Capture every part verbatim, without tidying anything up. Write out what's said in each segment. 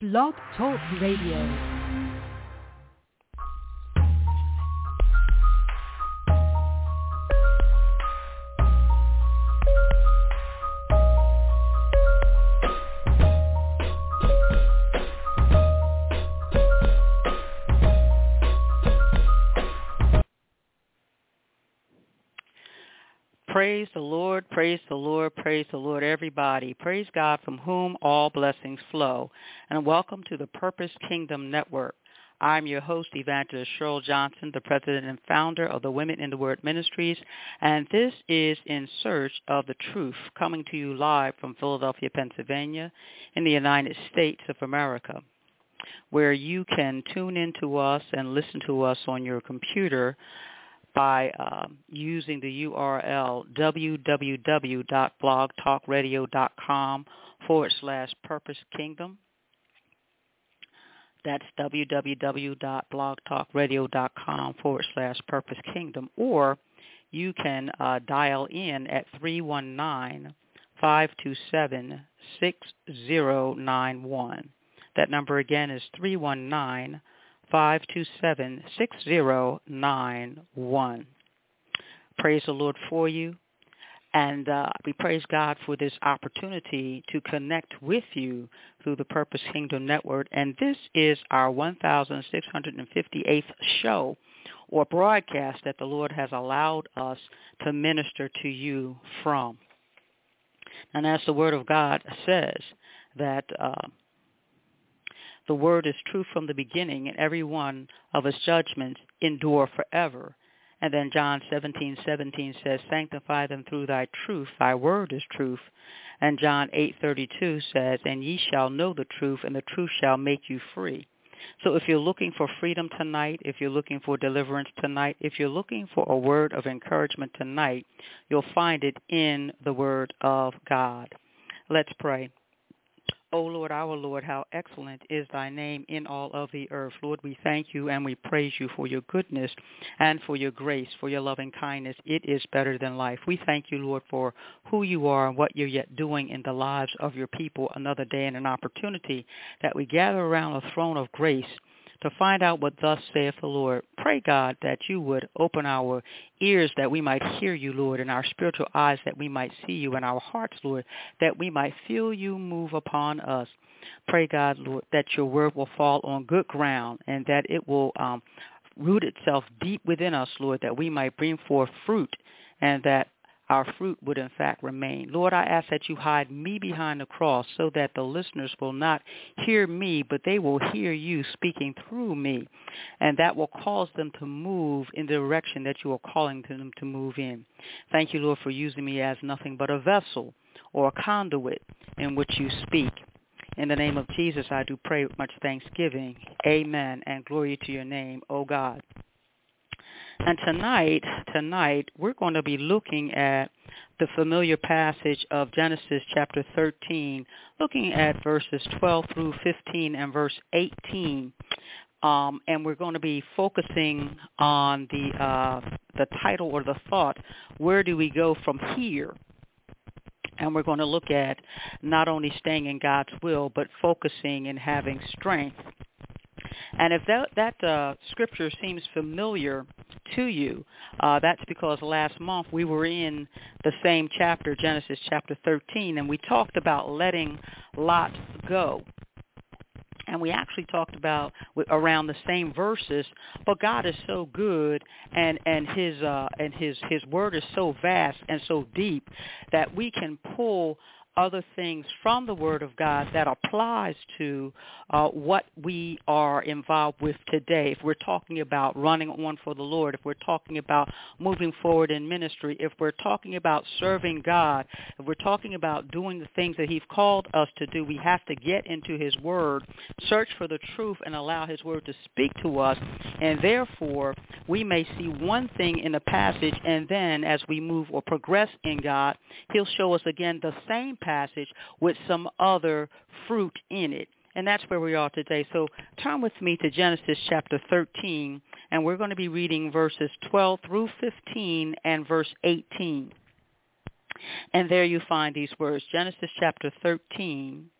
Blog Talk Radio. Praise the Lord, praise the Lord, praise the Lord, everybody. Praise God from whom all blessings flow. And welcome to the Purpose Kingdom Network. I'm your host, Evangelist Cheryl Johnson, the president and founder of the Women in the Word Ministries. And this is In Search of the Truth, coming to you live from Philadelphia, Pennsylvania, in the United States of America, where you can tune in to us and listen to us on your computer by uh, using the U R L www.blogtalkradio.com forward slash Purpose Kingdom. That's www.blogtalkradio.com forward slash Purpose Kingdom. Or you can uh, dial in at three one nine, five two seven, six zero nine one. That number again is three one nine, five two seven, six zero nine one. Praise the Lord for you. And uh, we praise God for this opportunity to connect with you through the Purpose Kingdom Network. And this is our one thousand six hundred fifty-eighth show or broadcast that the Lord has allowed us to minister to you from. And as the Word of God says, that uh, the Word is true from the beginning, and every one of its judgments endure forever. And then John seventeen seventeen says, sanctify them through thy truth. Thy word is truth. And John eight thirty-two says, and ye shall know the truth, and the truth shall make you free. So if you're looking for freedom tonight, if you're looking for deliverance tonight, if you're looking for a word of encouragement tonight, you'll find it in the Word of God. Let's pray. O Lord, our Lord, how excellent is thy name in all of the earth. Lord, we thank you and we praise you for your goodness and for your grace, for your loving kindness. It is better than life. We thank you, Lord, for who you are and what you're yet doing in the lives of your people. Another day and an opportunity that we gather around a throne of grace to find out what thus saith the Lord. Pray, God, that you would open our ears that we might hear you, Lord, and our spiritual eyes that we might see you, and our hearts, Lord, that we might feel you move upon us. Pray, God, Lord, that your word will fall on good ground and that it will um, root itself deep within us, Lord, that we might bring forth fruit and that our fruit would in fact remain. Lord, I ask that you hide me behind the cross so that the listeners will not hear me, but they will hear you speaking through me, and that will cause them to move in the direction that you are calling them to move in. Thank you, Lord, for using me as nothing but a vessel or a conduit in which you speak. In the name of Jesus, I do pray with much thanksgiving. Amen, and glory to your name, O God. And tonight, tonight, we're going to be looking at the familiar passage of Genesis chapter thirteen, looking at verses twelve through fifteen and verse eighteen. Um, and we're going to be focusing on the uh, the title or the thought, where do we go from here? And we're going to look at not only staying in God's will, but focusing and having strength. And if that, that uh, scripture seems familiar to you, uh, that's because last month we were in the same chapter, Genesis chapter thirteen, and we talked about letting Lot go. And we actually talked about around the same verses, but God is so good, and and his uh, and his his word is so vast and so deep that we can pull other things from the Word of God that applies to uh, what we are involved with today. If we're talking about running on for the Lord, if we're talking about moving forward in ministry, if we're talking about serving God, if we're talking about doing the things that he's called us to do, we have to get into his Word, search for the truth, and allow his Word to speak to us. And therefore, we may see one thing in the passage, and then as we move or progress in God, he'll show us again the same passage with some other fruit in it. And that's where we are today. So turn with me to Genesis chapter thirteen, and we're going to be reading verses twelve through fifteen and verse eighteen. And there you find these words, Genesis chapter thirteen,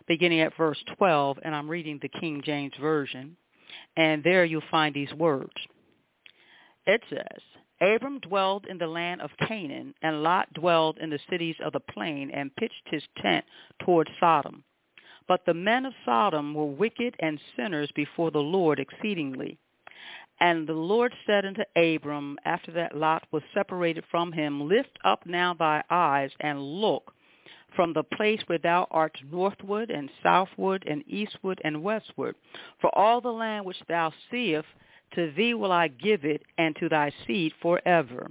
beginning at verse twelve, and I'm reading the King James Version, and there you'll find these words. It says, Abram dwelled in the land of Canaan, and Lot dwelled in the cities of the plain, and pitched his tent toward Sodom. But the men of Sodom were wicked and sinners before the Lord exceedingly. And the Lord said unto Abram, after that Lot was separated from him, Lift up now thy eyes, and look from the place where thou art northward, and southward, and eastward, and westward. For all the land which thou seest, to thee will I give it, and to thy seed forever.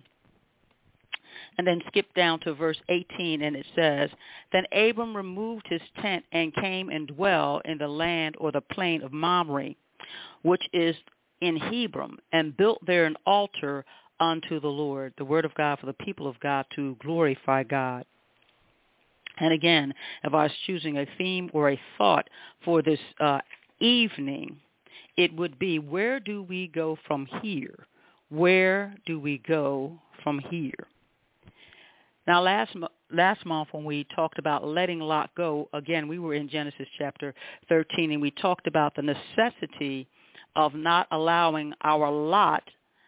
And then skip down to verse eighteen, and it says, Then Abram removed his tent, and came and dwelt in the land or the plain of Mamre, which is in Hebron, and built there an altar unto the Lord. The word of God for the people of God to glorify God. And again, if I was choosing a theme or a thought for this uh, evening, it would be, where do we go from here? Where do we go from here? Now, last last month when we talked about letting Lot go, again, we were in Genesis chapter thirteen, and we talked about the necessity of not allowing our lot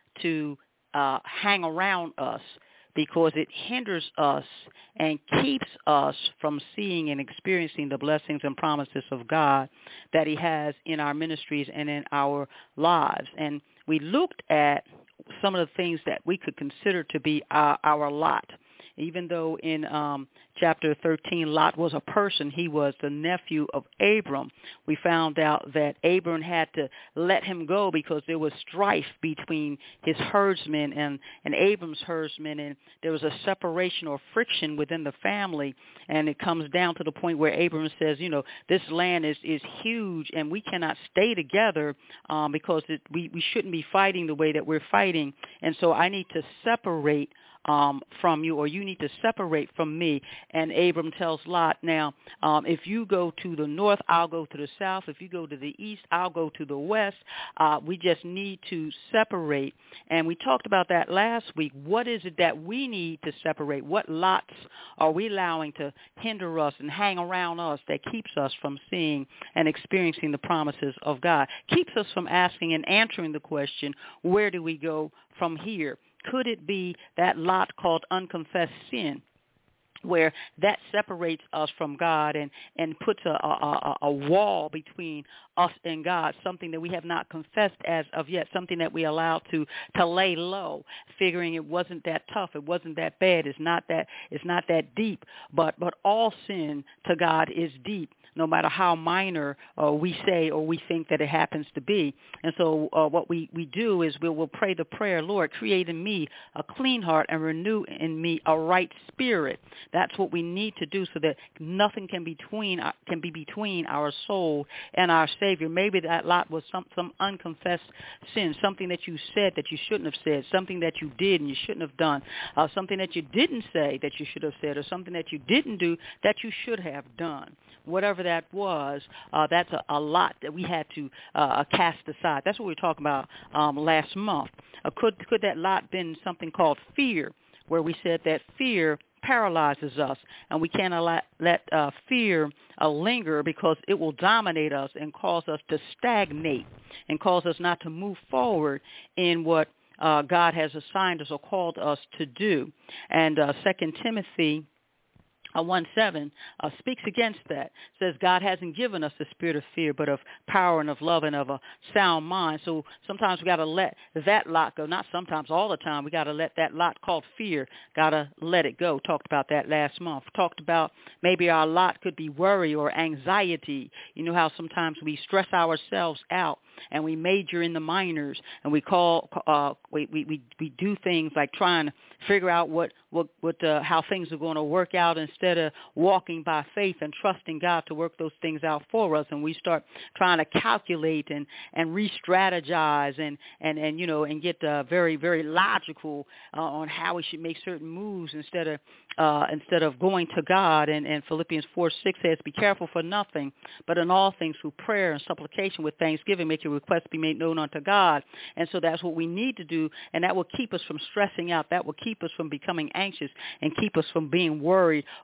to uh, hang around us, because it hinders us and keeps us from seeing and experiencing the blessings and promises of God that he has in our ministries and in our lives. And we looked at some of the things that we could consider to be our, our lot. Even though in um, chapter thirteen, Lot was a person, he was the nephew of Abram. We found out that Abram had to let him go because there was strife between his herdsmen and, and Abram's herdsmen, and there was a separation or friction within the family, and it comes down to the point where Abram says, you know, this land is, is huge, and we cannot stay together um, because it, we, we shouldn't be fighting the way that we're fighting, and so I need to separate Um, from you, or you need to separate from me. And Abram tells Lot, now, um, if you go to the north, I'll go to the south. If you go to the east, I'll go to the west. Uh, we just need to separate. And we talked about that last week. What is it that we need to separate? What lots are we allowing to hinder us and hang around us that keeps us from seeing and experiencing the promises of God? Keeps us from asking and answering the question, where do we go from here? Could it be that lot called unconfessed sin, where that separates us from God and, and puts a, a, a wall between us and God, something that we have not confessed as of yet, something that we allowed to, to lay low, figuring it wasn't that tough, it wasn't that bad, it's not that it's not that deep, but but all sin to God is deep, no matter how minor uh, we say or we think that it happens to be. And so uh, what we, we do is we will pray the prayer, Lord, create in me a clean heart and renew in me a right spirit. That's what we need to do so that nothing can between can be between our soul and our Savior. Maybe that lot was some, some unconfessed sin, something that you said that you shouldn't have said, something that you did and you shouldn't have done, uh, something that you didn't say that you should have said, or something that you didn't do that you should have done. Whatever that was, uh, that's a, a lot that we had to uh, cast aside. That's what we were talking about um, last month. Uh, could could that lot been something called fear, where we said that fear paralyzes us, and we can't allow, let uh, fear uh, linger, because it will dominate us and cause us to stagnate and cause us not to move forward in what uh, God has assigned us or called us to do. And uh, Second Timothy Uh, one seven uh, speaks against that. Says God hasn't given us the spirit of fear, but of power and of love and of a sound mind. So sometimes we got to let that lot go. Not sometimes, all the time. We got to let that lot called fear, got to let it go. Talked about that last month. Talked about maybe our lot could be worry or anxiety. You know how sometimes we stress ourselves out and we major in the minors, and we call uh, we, we we we do things like trying to figure out what what what uh, how things are going to work out instead of walking by faith and trusting God to work those things out for us. And we start trying to calculate and and re-strategize and and and you know and get uh, very very logical uh, on how we should make certain moves instead of uh, instead of going to God. And, and Philippians four six says, "Be careful for nothing, but in all things through prayer and supplication with thanksgiving, make your requests be made known unto God." And so that's what we need to do, and that will keep us from stressing out. That will keep us from becoming anxious and keep us from being worried or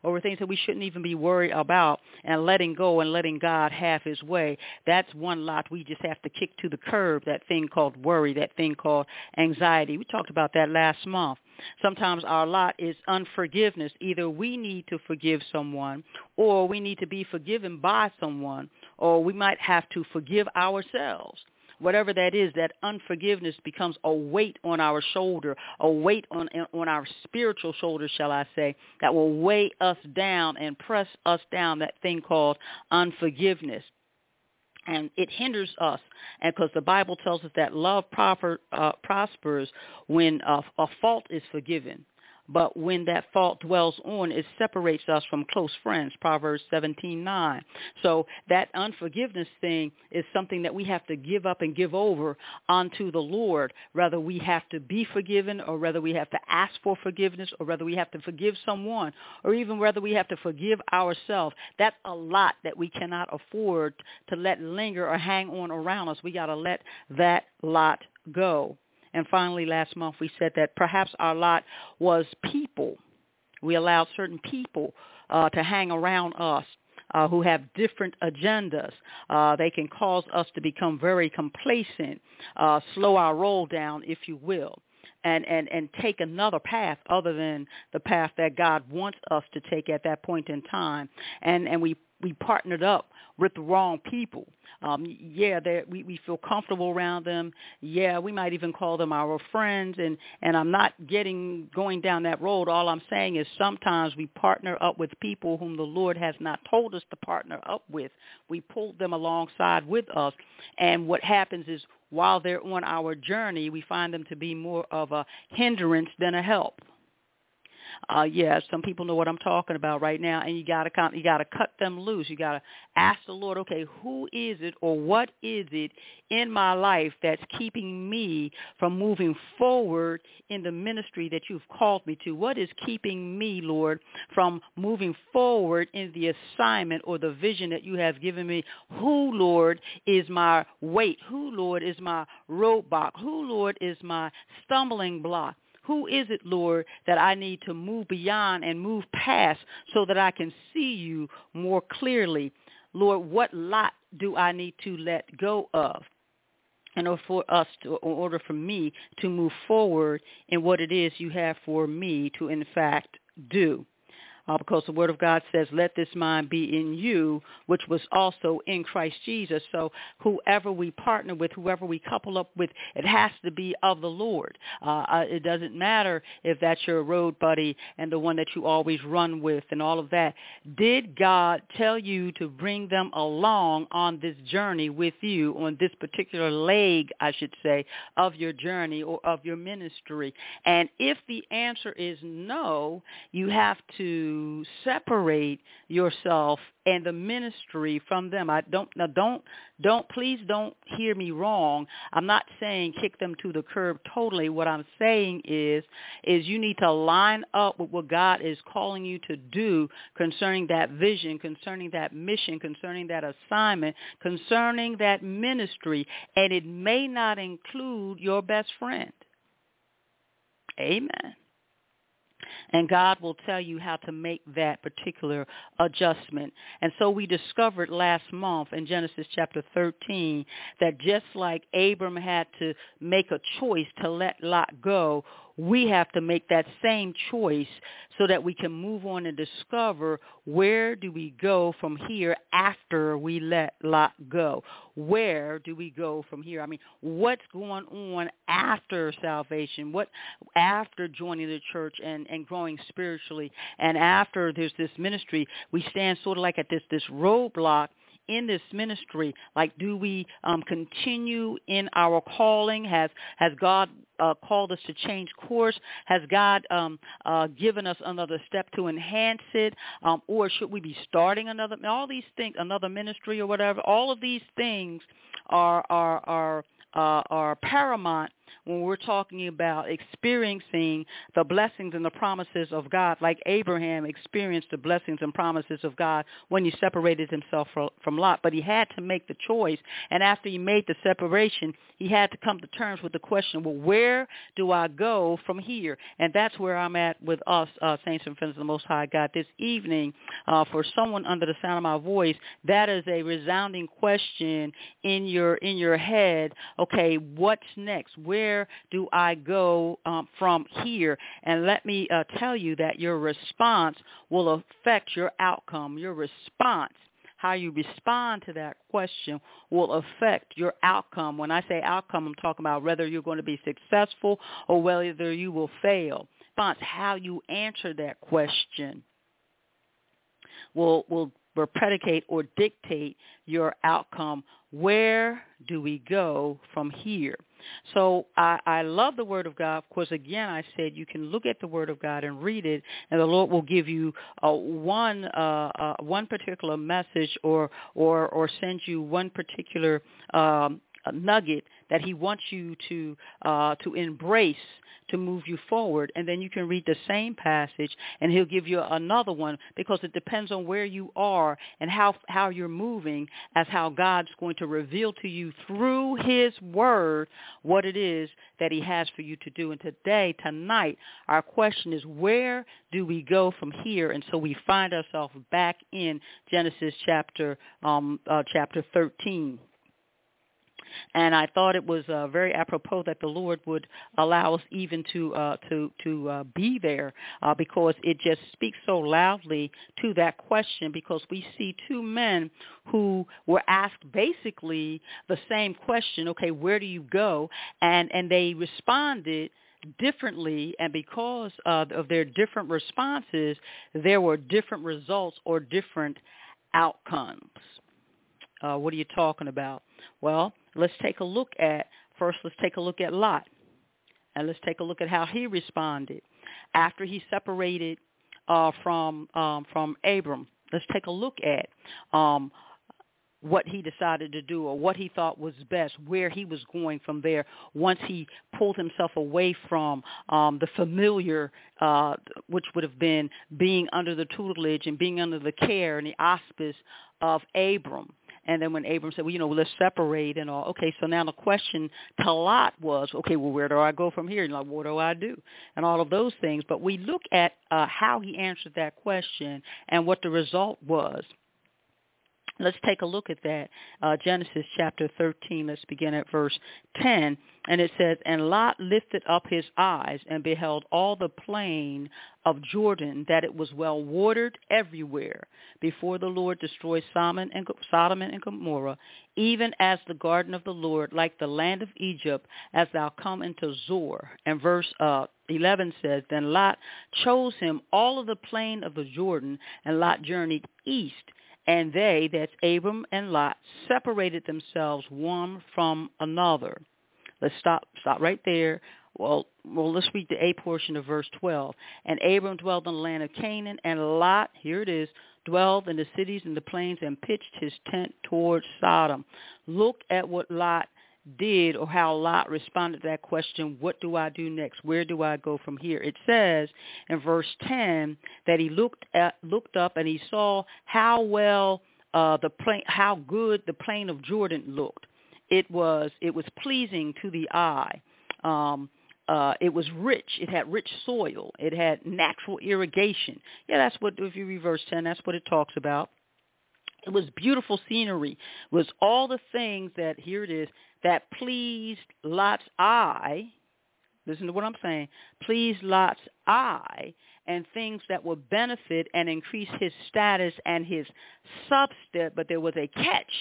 over things that we shouldn't even be worried about, and letting go and letting God have his way. That's one lot we just have to kick to the curb, that thing called worry, that thing called anxiety. We talked about that last month. Sometimes our lot is unforgiveness. Either we need to forgive someone, or we need to be forgiven by someone, or we might have to forgive ourselves. Whatever that is, that unforgiveness becomes a weight on our shoulder, a weight on on our spiritual shoulder, shall I say, that will weigh us down and press us down, that thing called unforgiveness. And it hinders us, and because the Bible tells us that love proper, uh, prospers when uh, a fault is forgiven. But when that fault dwells on, it separates us from close friends, Proverbs seventeen nine. So that unforgiveness thing is something that we have to give up and give over unto the Lord, whether we have to be forgiven, or whether we have to ask for forgiveness, or whether we have to forgive someone, or even whether we have to forgive ourselves. That's a lot that we cannot afford to let linger or hang on around us. We got to let that lot go. And finally, last month we said that perhaps our lot was people. We allowed certain people uh, to hang around us uh, who have different agendas. Uh, they can cause us to become very complacent, uh, slow our roll down, if you will, and, and, and take another path other than the path that God wants us to take at that point in time. And, and we, we partnered up with the wrong people. Um, yeah, we, we feel comfortable around them. Yeah, we might even call them our friends. And, and I'm not getting going down that road. All I'm saying is sometimes we partner up with people whom the Lord has not told us to partner up with. We pull them alongside with us. And what happens is while they're on our journey, we find them to be more of a hindrance than a help. Uh, yeah, some people know what I'm talking about right now, and you gotta you gotta cut them loose. You gotta ask the Lord, okay, who is it or what is it in my life that's keeping me from moving forward in the ministry that you've called me to? What is keeping me, Lord, from moving forward in the assignment or the vision that you have given me? Who, Lord, is my weight? Who, Lord, is my roadblock? Who, Lord, is my stumbling block? Who is it, Lord, that I need to move beyond and move past so that I can see you more clearly? Lord, what lot do I need to let go of in order for us to, in order for me to move forward in what it is you have for me to, in fact, do? Uh, because the Word of God says, let this mind be in you, which was also in Christ Jesus. So whoever we partner with, whoever we couple up with, it has to be of the Lord. Uh, it doesn't matter if that's your road buddy and the one that you always run with and all of that. Did God tell you to bring them along on this journey with you, on this particular leg, I should say, of your journey or of your ministry? And if the answer is no, you have to separate yourself and the ministry from them. I don't now don't don't please don't hear me wrong. I'm not saying kick them to the curb totally. What I'm saying is is you need to line up with what God is calling you to do concerning that vision, concerning that mission, concerning that assignment, concerning that ministry, and it may not include your best friend. Amen. And God will tell you how to make that particular adjustment. And so we discovered last month in Genesis chapter thirteen that just like Abram had to make a choice to let Lot go, we have to make that same choice so that we can move on and discover where do we go from here after we let Lot go. Where do we go from here? I mean, what's going on after salvation? What after joining the church and, and growing spiritually? And after there's this ministry, we stand sort of like at this, this roadblock in this ministry. Like, do we um, continue in our calling? Has has God uh, called us to change course? Has God um, uh, given us another step to enhance it? Um, or should we be starting another? All these things, another ministry or whatever. All of these things are are are uh, are paramount when we're talking about experiencing the blessings and the promises of God, like Abraham experienced the blessings and promises of God when he separated himself from, from Lot. But he had to make the choice, and after he made the separation, he had to come to terms with the question, well, where do I go from here? And that's where I'm at with us, uh, saints and friends of the Most High God, this evening. Uh, for someone under the sound of my voice, that is a resounding question in your in your head. Okay, what's next? Where do I go um, from here? And let me uh, tell you that your response will affect your outcome. Your response, how you respond to that question, will affect your outcome. When I say outcome, I'm talking about whether you're going to be successful or whether you will fail. Response, how you answer that question will will or predicate or dictate your outcome. Where do we go from here? So I, I love the Word of God. Of course, again, I said you can look at the Word of God and read it, and the Lord will give you uh, one uh, uh, one particular message or or or send you one particular um, nugget that He wants you to uh, to embrace to move you forward, and then you can read the same passage and He'll give you another one, because it depends on where you are and how how you're moving as how God's going to reveal to you through His Word what it is that He has for you to do. And today, tonight, our question is, where do we go from here? And so we find ourselves back in Genesis chapter um, uh, chapter thirteen. And I thought it was uh, very apropos that the Lord would allow us even to uh, to to uh, be there, uh, because it just speaks so loudly to that question. Because we see two men who were asked basically the same question. Okay, where do you go? And and they responded differently, and because uh, of their different responses, there were different results or different outcomes. Uh, what are you talking about? Well, let's take a look at, first let's take a look at Lot. And let's take a look at how he responded after he separated uh, from um, from Abram. Let's take a look at um, what he decided to do, or what he thought was best, where he was going from there once he pulled himself away from um, the familiar, uh, which would have been being under the tutelage and being under the care and the auspice of Abram. And then when Abram said, well, you know, let's separate and all. Okay, so now the question to Lot was, okay, well, where do I go from here? And like, what do I do? And all of those things. But we look at uh, how he answered that question and what the result was. Let's take a look at that. Uh, Genesis chapter thirteen, let's begin at verse ten. And it says, and Lot lifted up his eyes and beheld all the plain of Jordan, that it was well watered everywhere, before the Lord destroyed Sodom and, Sodom and Gomorrah, even as the garden of the Lord, like the land of Egypt, as thou come into Zoar. And verse uh, eleven says, then Lot chose him all of the plain of the Jordan, and Lot journeyed east. And they, that's Abram and Lot, separated themselves one from another. Let's stop stop right there. Well, well, let's read the A portion of verse twelve. And Abram dwelled in the land of Canaan, and Lot, here it is, dwelled in the cities and the plains and pitched his tent towards Sodom. Look at what Lot did, or how Lot responded to that question, what do I do next? Where do I go from here? It says in verse ten that he looked at, looked up and he saw how well uh, the plain, how good the plain of Jordan looked. It was it was pleasing to the eye. Um, uh, it was rich. It had rich soil. It had natural irrigation. Yeah, that's what, if you read verse ten, that's what it talks about. It was beautiful scenery. It was all the things that, here it is, that pleased Lot's eye. Listen to what I'm saying. Pleased Lot's eye, and things that would benefit and increase his status and his substance. But there was a catch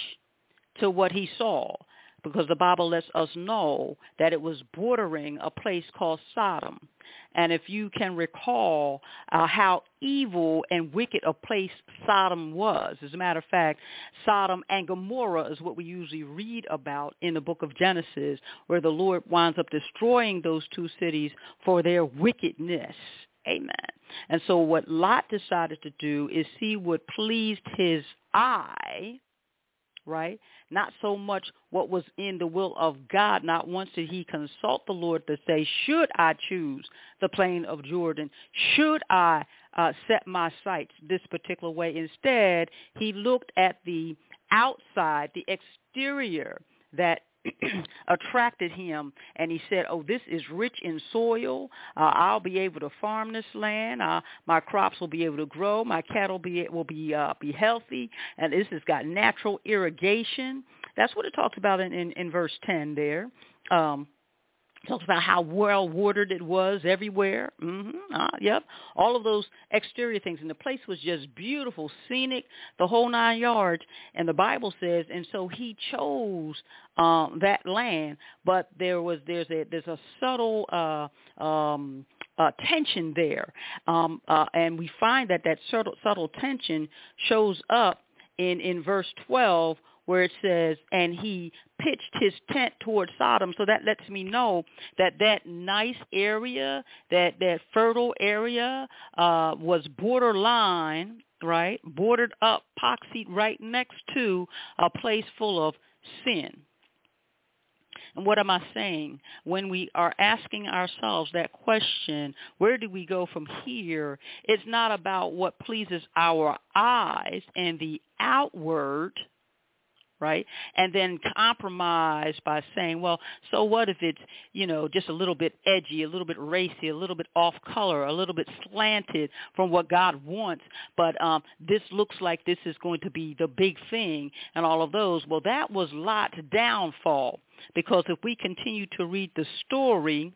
to what he saw, because the Bible lets us know that it was bordering a place called Sodom. And if you can recall uh, how evil and wicked a place Sodom was, as a matter of fact, Sodom and Gomorrah is what we usually read about in the book of Genesis, where the Lord winds up destroying those two cities for their wickedness. Amen. And so what Lot decided to do is see what pleased his eye, right? Not so much what was in the will of God. Not once did he consult the Lord to say, should I choose the plain of Jordan? Should I uh, set my sights this particular way? Instead, he looked at the outside, the exterior that attracted him, and he said, oh, this is rich in soil. Uh, I'll be able to farm this land. Uh, my crops will be able to grow. My cattle be, will be uh, be healthy, and this has got natural irrigation. That's what it talks about in, in, in verse ten there. Um, Talks about how well watered it was everywhere. Mm-hmm. Uh, yep. All of those exterior things. And the place was just beautiful, scenic, the whole nine yards. And the Bible says, and so he chose um, that land. But there was there's a there's a subtle uh, um, uh, tension there, um, uh, and we find that that subtle, subtle tension shows up in in verse twelve, where it says, and he pitched his tent toward Sodom. So that lets me know that that nice area, that, that fertile area uh, was borderline, right, bordered up, poxied right next to a place full of sin. And what am I saying? When we are asking ourselves that question, where do we go from here? It's not about what pleases our eyes and the outward, right? And then compromise by saying, well, so what if it's, you know, just a little bit edgy, a little bit racy, a little bit off color, a little bit slanted from what God wants, but um, this looks like this is going to be the big thing and all of those. Well, that was Lot's downfall, because if we continue to read the story,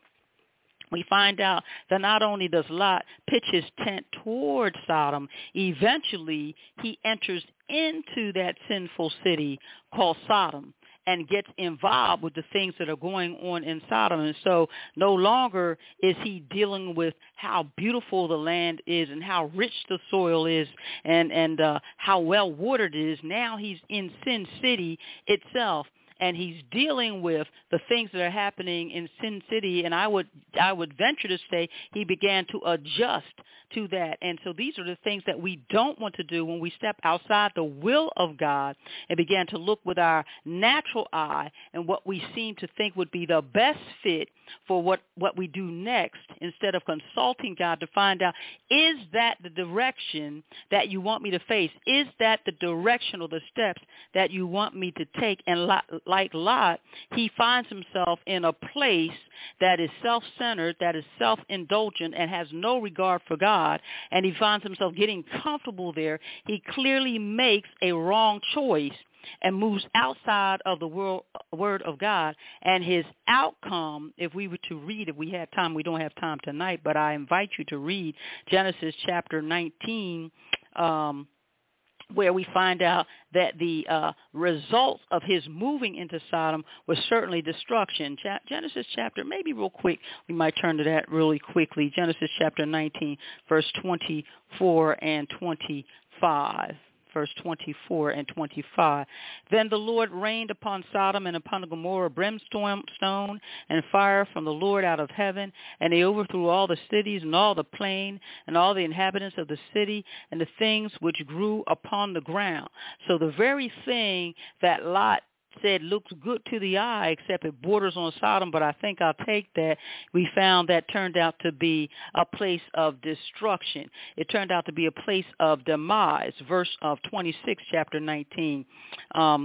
we find out that not only does Lot pitch his tent toward Sodom, eventually he enters into that sinful city called Sodom and gets involved with the things that are going on in Sodom. And so no longer is he dealing with how beautiful the land is and how rich the soil is and, and uh, how well watered it is. Now he's in Sin City itself. And he's dealing with the things that are happening in Sin City, and I would I would venture to say he began to adjust to that. And so these are the things that we don't want to do when we step outside the will of God and began to look with our natural eye and what we seem to think would be the best fit for what, what we do next, instead of consulting God to find out, is that the direction that you want me to face? Is that the direction or the steps that you want me to take? And like Lot, he finds himself in a place that is self-centered, that is self-indulgent, and has no regard for God, and he finds himself getting comfortable there. He clearly makes a wrong choice and moves outside of the world, word of God. And his outcome, if we were to read, if we had time, we don't have time tonight, but I invite you to read Genesis chapter nineteen, um, where we find out that the uh, results of his moving into Sodom was certainly destruction. Genesis chapter, maybe real quick, we might turn to that really quickly. Genesis chapter nineteen, verse twenty-four and twenty-five. Verse twenty-four and twenty-five. Then the Lord rained upon Sodom and upon Gomorrah brimstone and fire from the Lord out of heaven, and they overthrew all the cities and all the plain and all the inhabitants of the city and the things which grew upon the ground. So the very thing that Lot said looks good to the eye, except it borders on Sodom, but I think I'll take that, we found that turned out to be a place of destruction. It turned out to be a place of demise. Verse of twenty-six, chapter nineteen. Um,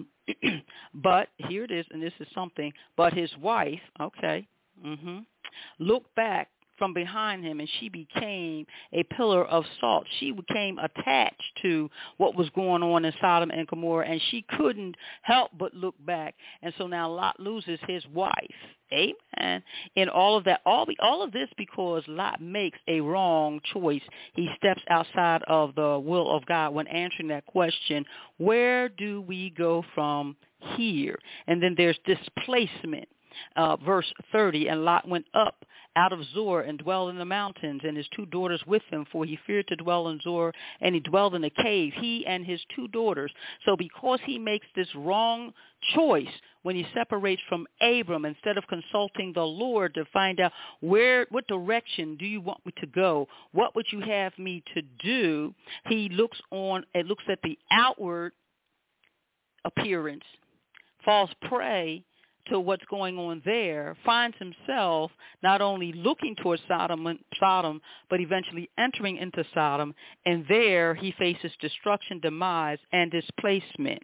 but here it is, and this is something, but his wife, okay, mm-hmm, looked back from behind him, and she became a pillar of salt. She became attached to what was going on in Sodom and Gomorrah, and she couldn't help but look back. And so now Lot loses his wife. Amen. In all of that, all, the, all of this because Lot makes a wrong choice. He steps outside of the will of God when answering that question, where do we go from here? And then there's displacement. Uh, verse thirty, and Lot went up out of Zoar and dwelled in the mountains, and his two daughters with him, for he feared to dwell in Zoar, and he dwelled in a cave, he and his two daughters. So because he makes this wrong choice when he separates from Abram, instead of consulting the Lord to find out where, what direction do you want me to go, what would you have me to do, he looks on, it looks at the outward appearance, falls prey to what's going on there, finds himself not only looking towards Sodom, Sodom, but eventually entering into Sodom, and there he faces destruction, demise, and displacement.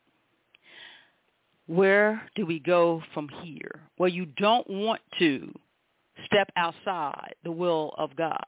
Where do we go from here? Well, you don't want to step outside the will of God.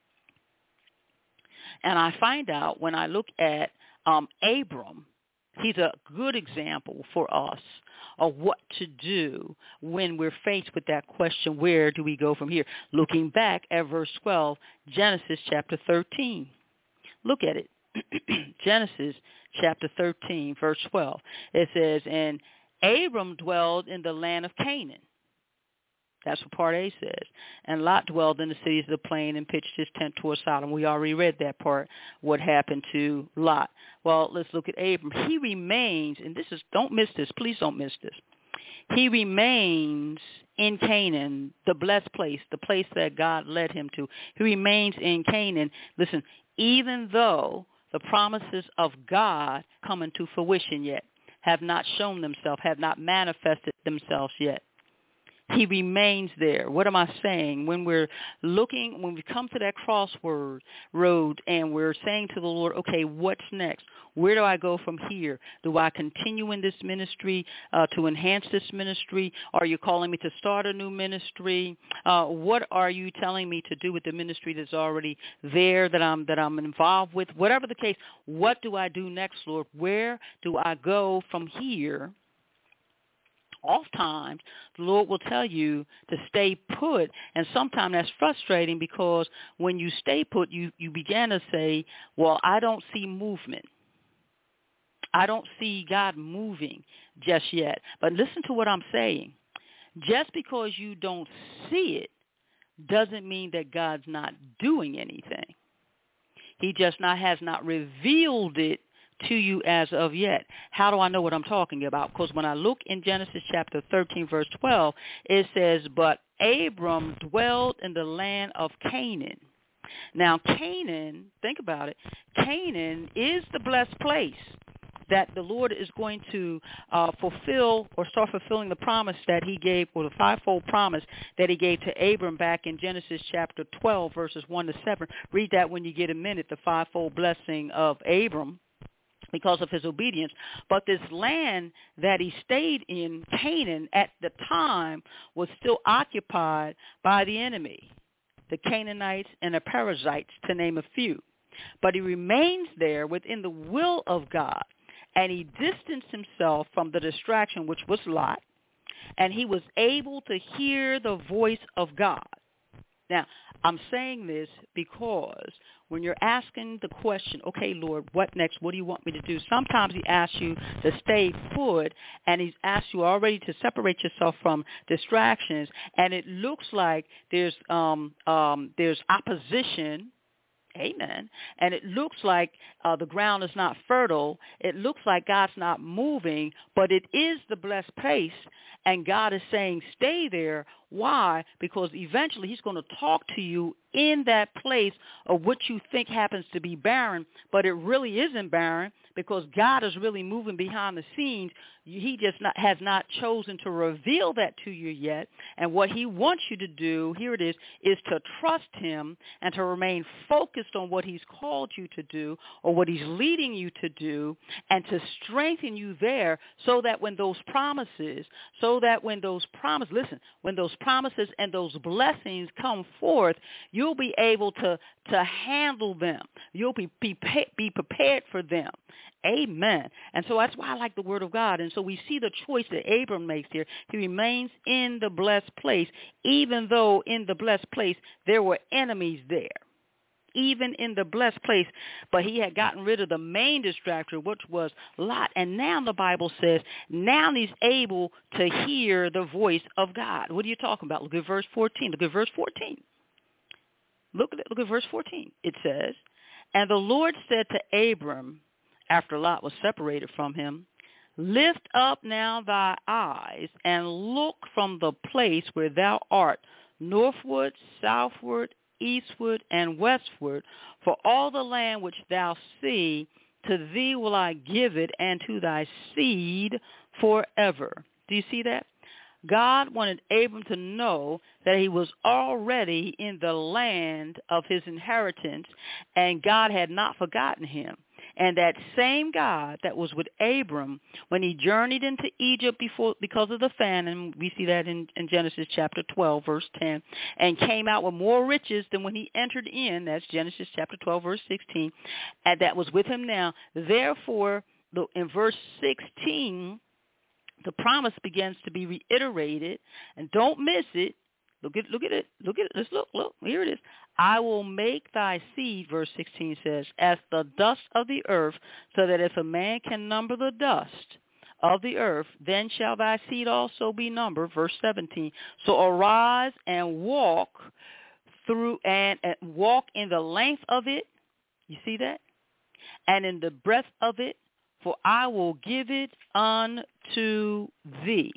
And I find out when I look at um, Abram, he's a good example for us of what to do when we're faced with that question, where do we go from here? Looking back at verse twelve, Genesis chapter thirteen. Look at it. Genesis chapter thirteen, verse twelve. It says, and Abram dwelled in the land of Canaan. That's what part A says. And Lot dwelled in the cities of the plain and pitched his tent toward Sodom. We already read that part, what happened to Lot. Well, let's look at Abram. He remains, and this is, don't miss this, please don't miss this. He remains in Canaan, the blessed place, the place that God led him to. He remains in Canaan. Listen, even though the promises of God come into fruition yet, have not shown themselves, have not manifested themselves yet. He remains there. What am I saying? When we're looking, when we come to that crossword road and we're saying to the Lord, okay, what's next? Where do I go from here? Do I continue in this ministry uh, to enhance this ministry? Are you calling me to start a new ministry? Uh, what are you telling me to do with the ministry that's already there, that I'm that I'm involved with? Whatever the case, what do I do next, Lord? Where do I go from here? Oftentimes, the Lord will tell you to stay put, and sometimes that's frustrating because when you stay put, you, you begin to say, well, I don't see movement. I don't see God moving just yet. But listen to what I'm saying. Just because you don't see it doesn't mean that God's not doing anything. He just not has not revealed it to you as of yet. How do I know what I'm talking about? Because when I look in Genesis chapter thirteen, verse twelve, it says, but Abram dwelled in the land of Canaan. Now, Canaan, think about it, Canaan is the blessed place that the Lord is going to uh, fulfill or start fulfilling the promise that he gave, or the fivefold promise that he gave to Abram back in Genesis chapter twelve, verses one to seven. Read that when you get a minute, the fivefold blessing of Abram, because of his obedience. But this land that he stayed in, Canaan, at the time was still occupied by the enemy, the Canaanites and the Perizzites, to name a few. But he remains there within the will of God, and he distanced himself from the distraction, which was Lot, and he was able to hear the voice of God. Now, I'm saying this because when you're asking the question, okay, Lord, what next? What do you want me to do? Sometimes he asks you to stay put, and he's asked you already to separate yourself from distractions, and it looks like there's um, um, there's opposition. Amen. And it looks like uh, the ground is not fertile. It looks like God's not moving, but it is the blessed place, and God is saying stay there. Why? Because eventually he's going to talk to you in that place of what you think happens to be barren, but it really isn't barren because God is really moving behind the scenes. He just not, has not chosen to reveal that to you yet. And what he wants you to do, here it is, is to trust him and to remain focused on what he's called you to do or what he's leading you to do, and to strengthen you there so that when those promises, so that when those promises, listen, when those promises and those blessings come forth, you'll be able to, to handle them. You'll be, be, be prepared for them. Amen. And so that's why I like the word of God. And so we see the choice that Abram makes here. He remains in the blessed place, even though in the blessed place there were enemies there. Even in the blessed place, but he had gotten rid of the main distractor, which was Lot. And now the Bible says, now he's able to hear the voice of God. What are you talking about? Look at verse fourteen. Look at verse fourteen. Look at, look at verse fourteen. It says, and the Lord said to Abram, after Lot was separated from him, lift up now thy eyes and look from the place where thou art, northward, southward, eastward, and westward, for all the land which thou see to thee will I give it, and to thy seed forever. Do you see that? God wanted Abram to know that he was already in the land of his inheritance, and God had not forgotten him. And that same God that was with Abram when he journeyed into Egypt before because of the famine, we see that in, in Genesis chapter twelve, verse ten, and came out with more riches than when he entered in, that's Genesis chapter twelve, verse sixteen, and that was with him now. Therefore, the, in verse sixteen, the promise begins to be reiterated, and don't miss it. Look at look at it. Look at it. Let's look. Look. Here it is. I will make thy seed, verse sixteen says, as the dust of the earth, so that if a man can number the dust of the earth, then shall thy seed also be numbered, verse seventeen. So arise and walk through and, and walk in the length of it. You see that? And in the breadth of it, for I will give it unto thee.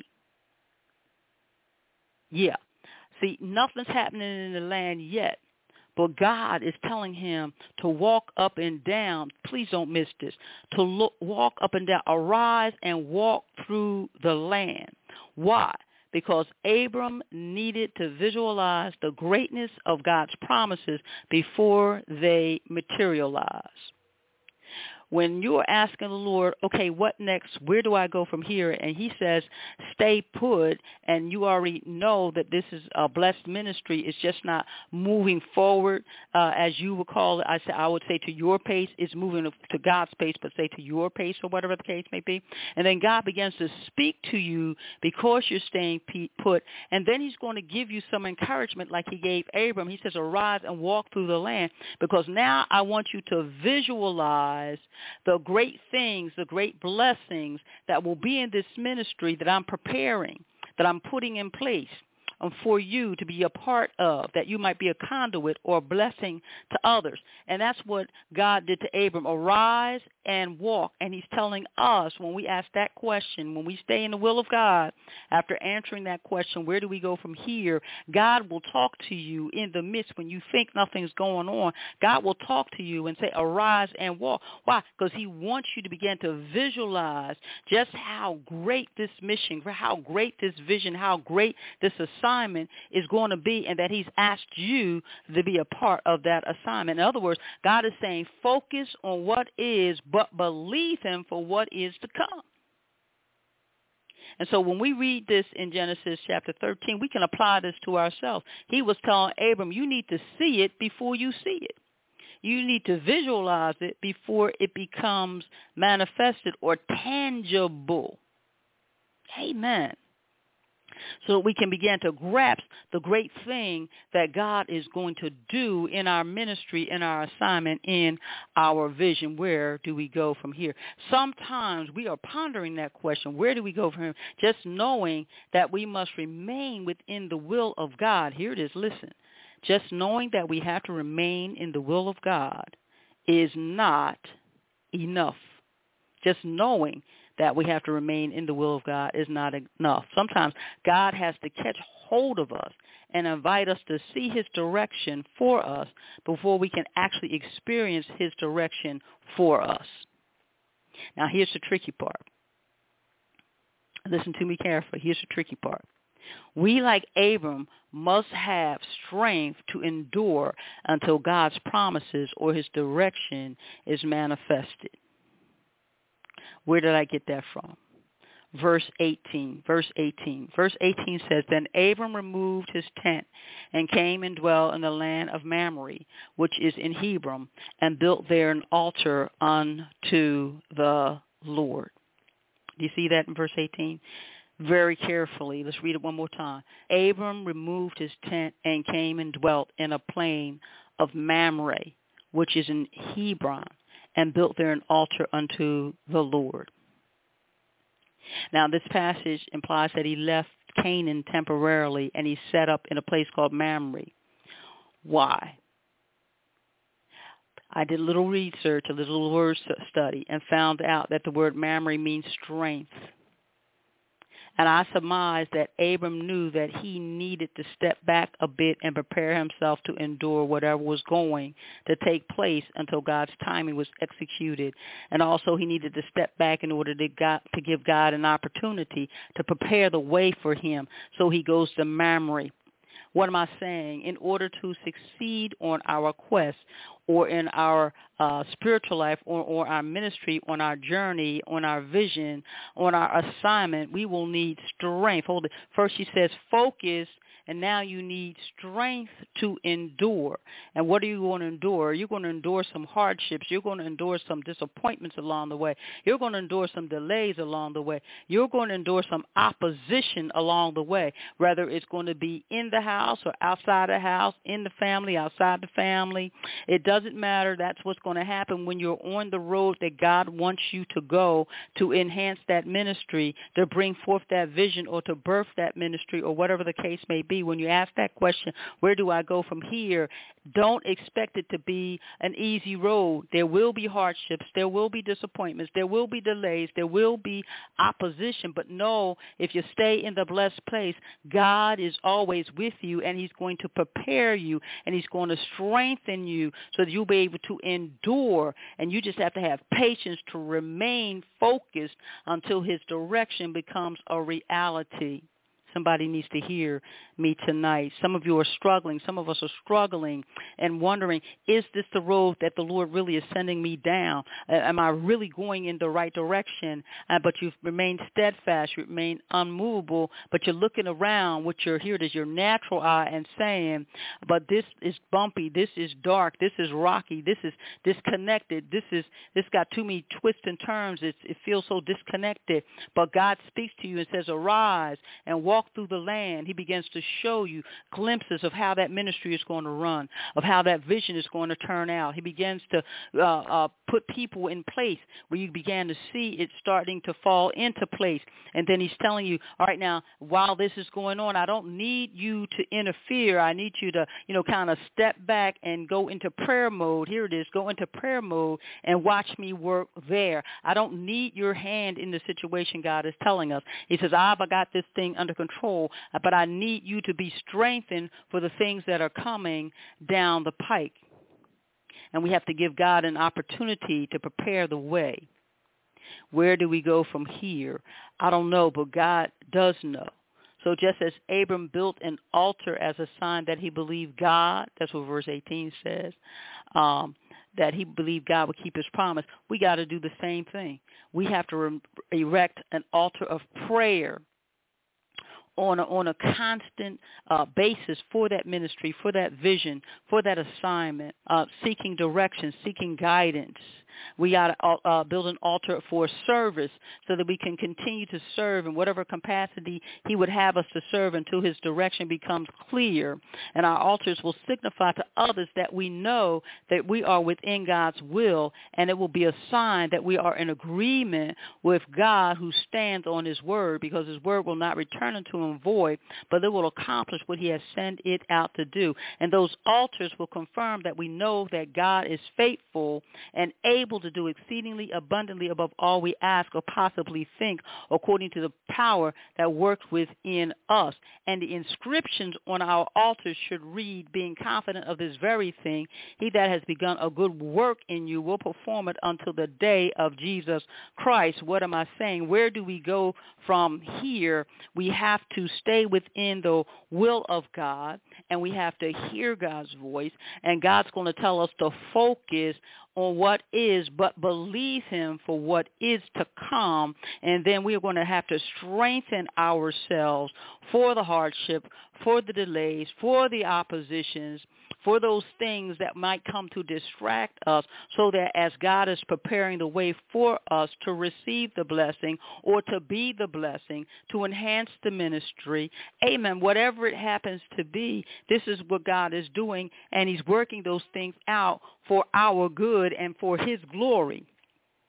Yeah. See, nothing's happening in the land yet, but God is telling him to walk up and down. Please don't miss this. To look, walk up and down, arise and walk through the land. Why? Because Abram needed to visualize the greatness of God's promises before they materialize. When you're asking the Lord, okay, what next? Where do I go from here? And he says, stay put, and you already know that this is a blessed ministry. It's just not moving forward, uh, as you would call it. I say, I would say to your pace. It's moving to God's pace, but say to your pace or whatever the case may be. And then God begins to speak to you because you're staying put, and then he's going to give you some encouragement like he gave Abram. He says, arise and walk through the land, because now I want you to visualize the great things, the great blessings that will be in this ministry that I'm preparing, that I'm putting in place um, for you to be a part of, that you might be a conduit or a blessing to others. And that's what God did to Abram. Arise and walk. And he's telling us when we ask that question, when we stay in the will of God, after answering that question, where do we go from here? God will talk to you in the midst when you think nothing's going on. God will talk to you and say, arise and walk. Why? Because he wants you to begin to visualize just how great this mission, how great this vision, how great this assignment is going to be, and that he's asked you to be a part of that assignment. In other words, God is saying, focus on what is, but believe him for what is to come. And so when we read this in Genesis chapter thirteen, we can apply this to ourselves. He was telling Abram, you need to see it before you see it. You need to visualize it before it becomes manifested or tangible. Amen. So that we can begin to grasp the great thing that God is going to do in our ministry, in our assignment, in our vision. Where do we go from here? Sometimes we are pondering that question, where do we go from here? Just knowing that we must remain within the will of God. Here it is, listen. Just knowing that we have to remain in the will of God is not enough. Just knowing that we have to remain in the will of God is not enough. Sometimes God has to catch hold of us and invite us to see his direction for us before we can actually experience his direction for us. Now, here's the tricky part. Listen to me carefully. Here's the tricky part. We, like Abram, must have strength to endure until God's promises or his direction is manifested. Where did I get that from? Verse eighteen. Verse eighteen. Verse eighteen says, Then Abram removed his tent and came and dwelt in the land of Mamre, which is in Hebron, and built there an altar unto the Lord. Do you see that in verse eighteen? Very carefully. Let's read it one more time. Abram removed his tent and came and dwelt in a plain of Mamre, which is in Hebron, and built there an altar unto the Lord. Now, this passage implies that he left Canaan temporarily and he set up in a place called Mamre. Why? I did a little research, a little word study, and found out that the word Mamre means strength. And I surmise that Abram knew that he needed to step back a bit and prepare himself to endure whatever was going to take place until God's timing was executed. And also he needed to step back in order to, God, to give God an opportunity to prepare the way for him. So he goes to Mamre. What am I saying? In order to succeed on our quest or in our uh, spiritual life or, or our ministry, on our journey, on our vision, on our assignment, we will need strength. Hold it. First she says focus, and now you need strength to endure. And what are you going to endure? You're going to endure some hardships. You're going to endure some disappointments along the way. You're going to endure some delays along the way. You're going to endure some opposition along the way, whether it's going to be in the house or outside the house, in the family, outside the family. It doesn't matter. That's what's going to happen when you're on the road that God wants you to go to enhance that ministry, to bring forth that vision or to birth that ministry or whatever the case may be. When you ask that question, where do I go from here? Don't expect it to be an easy road. There will be hardships. There will be disappointments. There will be delays. There will be opposition. But know, if you stay in the blessed place, God is always with you, and he's going to prepare you, and he's going to strengthen you so that you'll be able to endure. And you just have to have patience to remain focused until his direction becomes a reality. Somebody needs to hear me tonight. Some of you are struggling. Some of us are struggling and wondering, is this the road that the Lord really is sending me down? Uh, am I really going in the right direction? Uh, but you've remained steadfast. You remain unmovable, but you're looking around with your, here it is, your natural eye and saying, but this is bumpy. This is dark. This is rocky. This is disconnected. This is, this got too many twists and turns. It's, it feels so disconnected. But God speaks to you and says, arise and walk through the land. He begins to show you glimpses of how that ministry is going to run, of how that vision is going to turn out. He begins to uh, uh, put people in place where you began to see it starting to fall into place. And then he's telling you, all right, now, while this is going on, I don't need you to interfere. I need you to, you know, kind of step back and go into prayer mode. Here it is. Go into prayer mode and watch me work there. I don't need your hand in the situation, God is telling us. He says, I've got this thing under control. Control, but I need you to be strengthened for the things that are coming down the pike. And we have to give God an opportunity to prepare the way. Where do we go from here? I don't know, but God does know. So just as Abram built an altar as a sign that he believed God, that's what verse eighteen says, um, that he believed God would keep his promise, we got to do the same thing. We have to re- erect an altar of prayer on a, on a constant uh, basis for that ministry, for that vision, for that assignment, uh, seeking direction, seeking guidance. We got to uh, build an altar for service so that we can continue to serve in whatever capacity he would have us to serve until his direction becomes clear. And our altars will signify to others that we know that we are within God's will, and it will be a sign that we are in agreement with God who stands on his word, because his word will not return unto him void, but it will accomplish what he has sent it out to do. And those altars will confirm that we know that God is faithful and able to do exceedingly abundantly above all we ask or possibly think, according to the power that works within us. And the inscriptions on our altars should read, being confident of this very thing, he that has begun a good work in you will perform it until the day of Jesus Christ. What am I saying? Where do we go from here? We have to stay within the will of God, and we have to hear God's voice, and God's going to tell us to focus on what is, but believe him for what is to come. And then we're going to have to strengthen ourselves for the hardship, for the delays, for the oppositions, for those things that might come to distract us, so that as God is preparing the way for us to receive the blessing or to be the blessing, to enhance the ministry, amen, whatever it happens to be, this is what God is doing, and he's working those things out for our good and for his glory.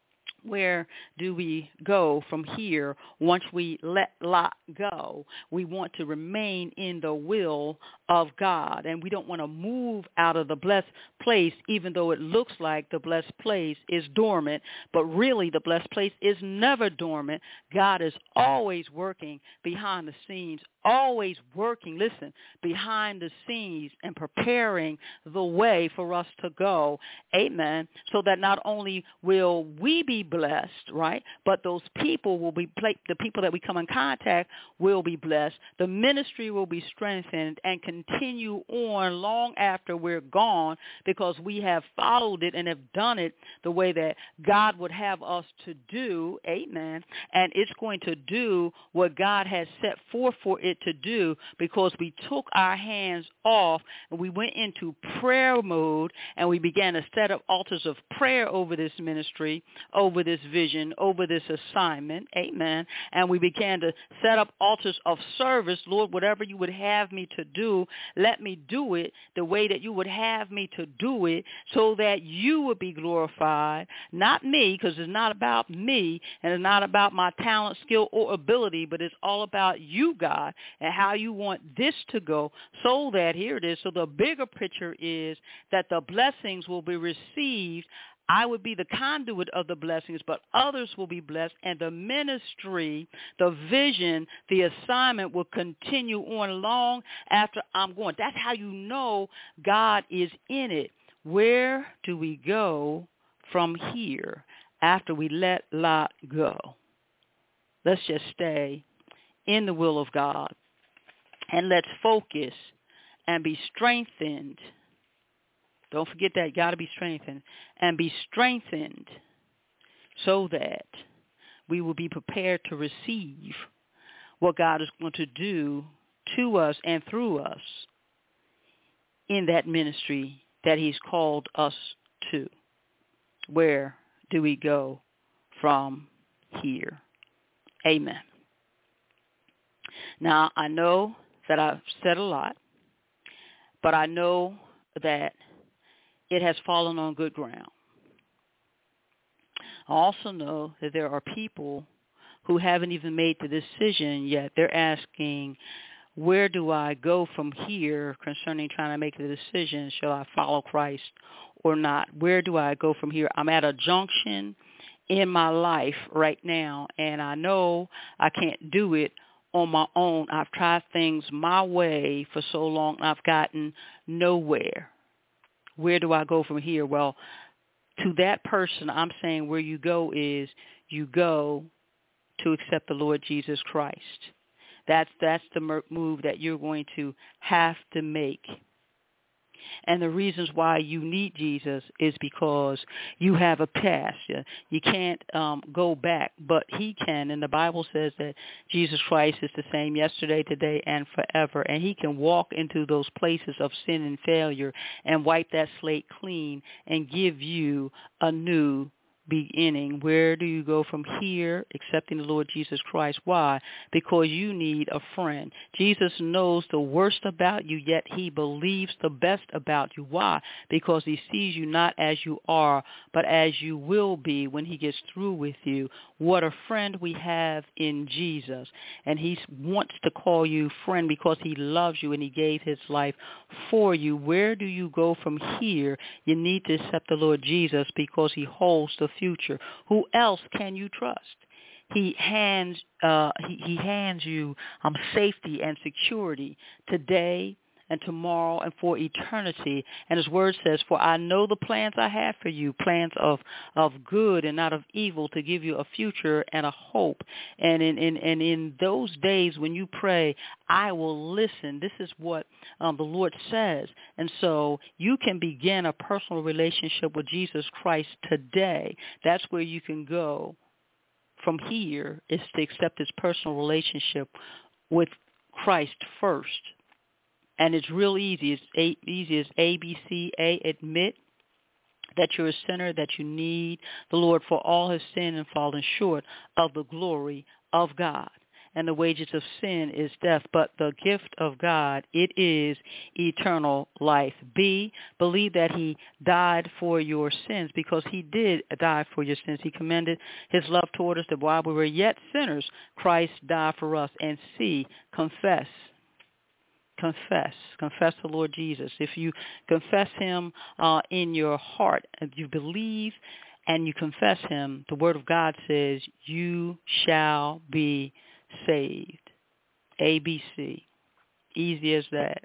Where do we go from here once we let Lot go? We want to remain in the will of God, and we don't want to move out of the blessed place, even though it looks like the blessed place is dormant, but really the blessed place is never dormant. God is always working behind the scenes, always working, listen, behind the scenes and preparing the way for us to go, amen, so that not only will we be blessed, right, but those people will be, the people that we come in contact will be blessed. The ministry will be strengthened and continue on long after we're gone, because we have followed it and have done it the way that God would have us to do, amen, and it's going to do what God has set forth for it to do, because we took our hands off and we went into prayer mode and we began to set up altars of prayer over this ministry, over this vision, over this assignment, amen, and we began to set up altars of service. Lord, whatever you would have me to do, let me do it the way that you would have me to do it, so that you would be glorified, not me, because it's not about me and it's not about my talent, skill, or ability, but it's all about you, God, and how you want this to go, so that, here it is, so the bigger picture is that the blessings will be received. I would be the conduit of the blessings, but others will be blessed, and the ministry, the vision, the assignment will continue on long after I'm gone. That's how you know God is in it. Where do we go from here after we let Lot go? Let's just stay in the will of God, and let's focus and be strengthened. Don't forget that. You got to be strengthened. And be strengthened so that we will be prepared to receive what God is going to do to us and through us in that ministry that he's called us to. Where do we go from here? Amen. Now, I know that I've said a lot, but I know that it has fallen on good ground. I also know that there are people who haven't even made the decision yet. They're asking, where do I go from here concerning trying to make the decision, shall I follow Christ or not? Where do I go from here? I'm at a junction in my life right now, and I know I can't do it on my own. I've tried things my way for so long, and I've gotten nowhere. Where do I go from here? Well, to that person, I'm saying where you go is you go to accept the Lord Jesus Christ. That's that's the move that you're going to have to make. And the reasons why you need Jesus is because you have a past. You can't um, go back, but he can. And the Bible says that Jesus Christ is the same yesterday, today, and forever. And he can walk into those places of sin and failure and wipe that slate clean and give you a new beginning. Where do you go from here? Accepting the Lord Jesus Christ. Why? Because you need a friend. Jesus knows the worst about you, yet he believes the best about you. Why? Because he sees you not as you are, but as you will be when he gets through with you. What a friend we have in Jesus. And he wants to call you friend because he loves you and he gave his life for you. Where do you go from here? You need to accept the Lord Jesus because he holds the future. Who else can you trust? He hands uh, he, he hands you um, safety and security today and tomorrow and for eternity. And his word says, for I know the plans I have for you, plans of, of good and not of evil, to give you a future and a hope. And in, in, and in those days when you pray, I will listen. This is what um, the Lord says. And so you can begin a personal relationship with Jesus Christ today. That's where you can go from here, is to accept his personal relationship with Christ first. And it's real easy. It's a, easy as A, B, C, A. Admit that you're a sinner, that you need the Lord, for all has sinned and fallen short of the glory of God. and the wages of sin is death, but the gift of God, it is eternal life. B, believe that he died for your sins, because he did die for your sins. He commended his love toward us, that while we were yet sinners, Christ died for us. And C, confess. Confess. Confess the Lord Jesus. If you confess him uh, in your heart, if you believe and you confess him, the word of God says you shall be saved. A B C. Easy as that.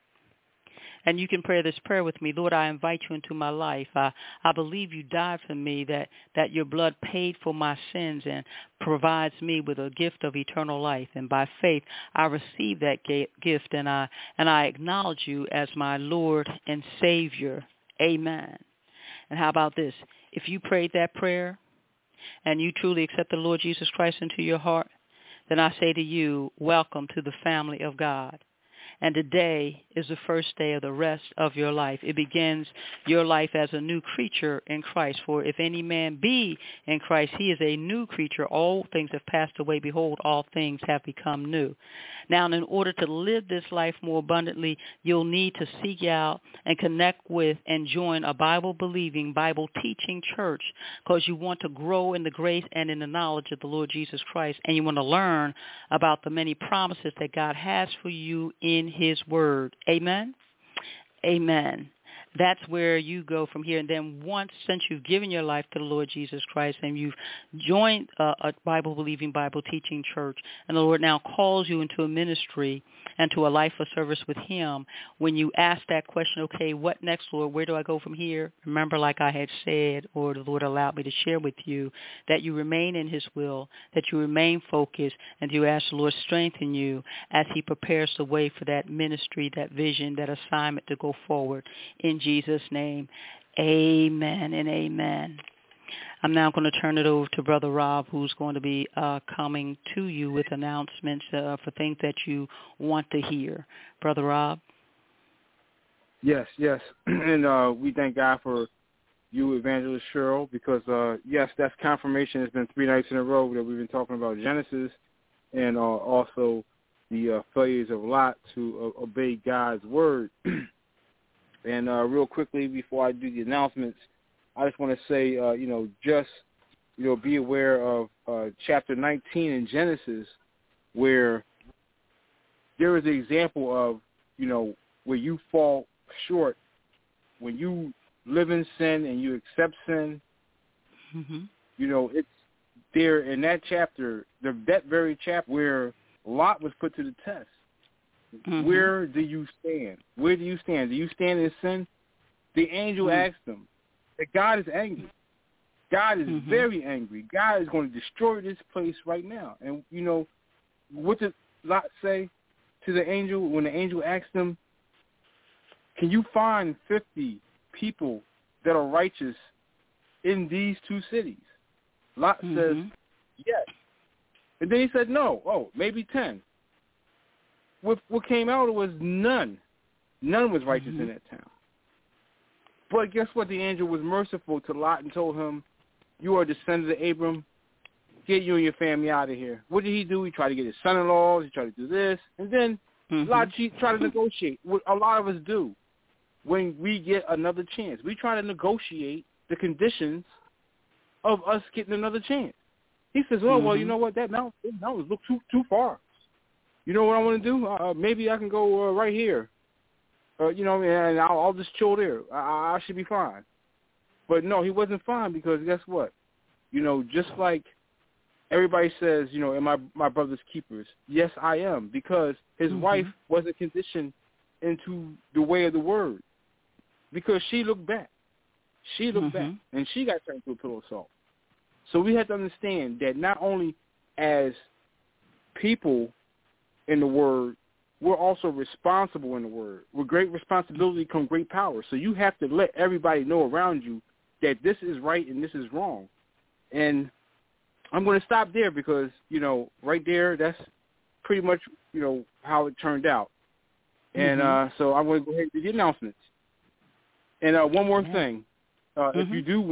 And you can pray this prayer with me. Lord, I invite you into my life. I, I believe you died for me, that, that your blood paid for my sins and provides me with a gift of eternal life. And by faith, I receive that ga- gift, and I, and I acknowledge you as my Lord and Savior. Amen. And how about this? If you prayed that prayer and you truly accept the Lord Jesus Christ into your heart, then I say to you, welcome to the family of God. And today is the first day of the rest of your life. It begins your life as a new creature in Christ. For if any man be in Christ, he is a new creature. All things have passed away. Behold, all things have become new. Now, in order to live this life more abundantly, you'll need to seek out and connect with and join a Bible-believing, Bible-teaching church, because you want to grow in the grace and in the knowledge of the Lord Jesus Christ, and you want to learn about the many promises that God has for you in his word. Amen? Amen. That's where you go from here. And then once, since you've given your life to the Lord Jesus Christ and you've joined a, a Bible-believing, Bible-teaching church, and the Lord now calls you into a ministry and to a life of service with him, when you ask that question, okay, what next, Lord? Where do I go from here? Remember, like I had said, or the Lord allowed me to share with you, that you remain in his will, that you remain focused, and you ask the Lord strengthen you as he prepares the way for that ministry, that vision, that assignment to go forward. In Jesus' name, amen and amen. I'm now going to turn it over to Brother Rob, who's going to be uh, coming to you with announcements uh, for things that you want to hear. Brother Rob? Yes, yes. And uh, we thank God for you, Evangelist Cheryl, because, uh, yes, that's confirmation. It's been three nights in a row that we've been talking about Genesis and uh, also the uh, failures of Lot to uh, obey God's word. And uh, real quickly, before I do the announcements, I just want to say, uh, you know, just, you know, be aware of uh, chapter nineteen in Genesis, where there is an example of, you know, where you fall short when you live in sin and you accept sin. Mm-hmm. You know, it's there in that chapter, the, that very chapter where Lot was put to the test. Mm-hmm. Where do you stand? Where do you stand? Do you stand in sin? The angel mm-hmm. asked him that God is angry. God is mm-hmm. very angry. God is going to destroy this place right now. And, you know, what did Lot say to the angel when the angel asked him, can you find fifty people that are righteous in these two cities? Lot mm-hmm. says, yes. And then he said, no. Oh, maybe ten. What, what came out was none. None was righteous mm-hmm. in that town. But guess what? The angel was merciful to Lot and told him, you are a descendant of Abram. Get you and your family out of here. What did he do? He tried to get his son-in-laws. He tried to do this. And then mm-hmm. Lot tried to negotiate, what a lot of us do when we get another chance. We try to negotiate the conditions of us getting another chance. He says, oh, mm-hmm. well, you know what? That mountain, that mountain looks too, too far. You know what I want to do? Uh, maybe I can go uh, right here. Uh, you know, and I'll, I'll just chill there. I, I should be fine. But no, he wasn't fine because guess what? You know, just like everybody says, you know, am I my brother's keepers? Yes, I am, because his mm-hmm. wife wasn't conditioned into the way of the word, because she looked back. She looked mm-hmm. back, and she got turned into a pillow of salt. So we have to understand that not only as people in the word, we're also responsible in the word. With great responsibility comes great power. So you have to let everybody know around you that this is right and this is wrong. And I'm going to stop there because, you know, right there, that's pretty much, you know, how it turned out. And mm-hmm. uh, so I'm going to go ahead and do the announcements. And uh, one more yeah. thing. Uh, mm-hmm. If you do want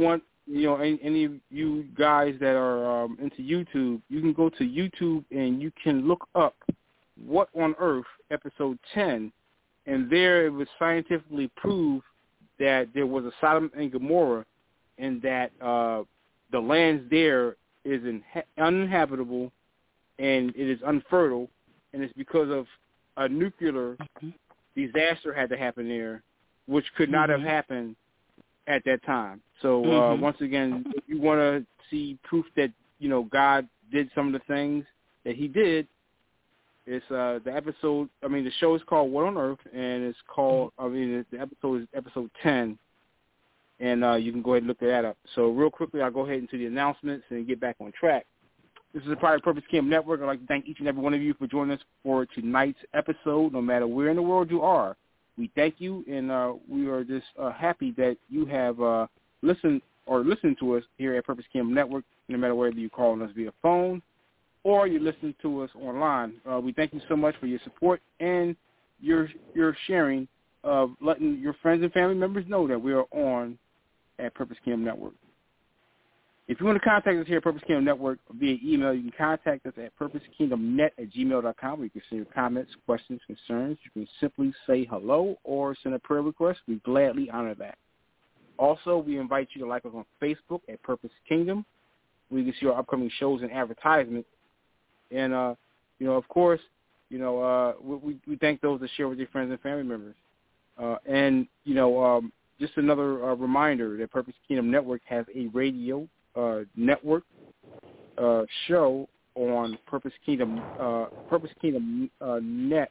you know, any, any of you guys that are um, into YouTube, you can go to YouTube and you can look up What on Earth, episode ten, and there it was scientifically proved that there was a Sodom and Gomorrah, and that uh, the lands there is inha- uninhabitable and it is unfertile, and it's because of a nuclear mm-hmm. disaster had to happen there, which could not mm-hmm. have happened at that time. So uh, mm-hmm. once again, if you want to see proof that, you know, God did some of the things that he did, it's uh, the episode, I mean, the show is called What on Earth, and it's called, I mean, the episode is episode ten, and uh, you can go ahead and look that up. So real quickly, I'll go ahead into the announcements and get back on track. This is a part of Purpose Kingdom Network. I'd like to thank each and every one of you for joining us for tonight's episode, no matter where in the world you are. We thank you, and uh, we are just uh, happy that you have uh, listened or listened to us here at Purpose Kingdom Network, no matter whether you're calling us via phone or you're listening to us online. Uh, we thank you so much for your support and your your sharing of letting your friends and family members know that we are on at Purpose Kingdom Network. If you want to contact us here at Purpose Kingdom Network via email, you can contact us at purpose kingdom net at gmail dot com, where you can send your comments, questions, concerns. You can simply say hello or send a prayer request. We gladly honor that. Also, we invite you to like us on Facebook at Purpose Kingdom, where you can see our upcoming shows and advertisements. And, uh, you know, of course, you know, uh, we, we thank those that share with your friends and family members. Uh, and, you know, um, just another uh, reminder that Purpose Kingdom Network has a radio Uh, network uh, show on Purpose Kingdom, uh, Purpose Kingdom uh, Net.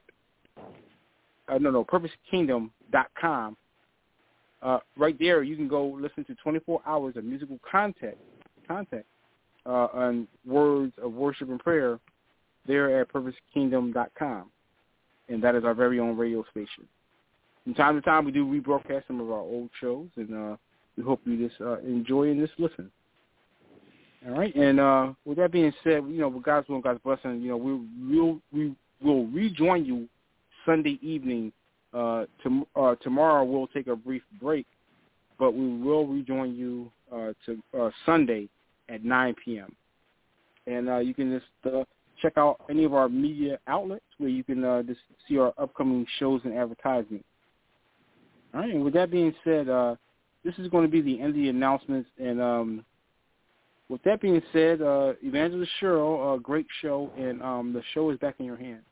Uh, no, no, purpose kingdom dot com. Uh, right there, you can go listen to twenty-four hours of musical content, content uh, on words of worship and prayer there at purpose kingdom dot com, and that is our very own radio station. From time to time, we do rebroadcast some of our old shows, and uh, we hope you just uh, enjoy and just listen. All right, and uh, with that being said, you know, with God's will and God's blessing, you know, we will we will rejoin you Sunday evening. Uh, to, uh, tomorrow we'll take a brief break, but we will rejoin you uh, to uh, Sunday at nine p.m. And uh, you can just uh, check out any of our media outlets where you can uh, just see our upcoming shows and advertisements. All right, and with that being said, uh, this is going to be the end of the announcements, and um, with that being said, uh, Evangelist Cheryl, a great show, and um, the show is back in your hands.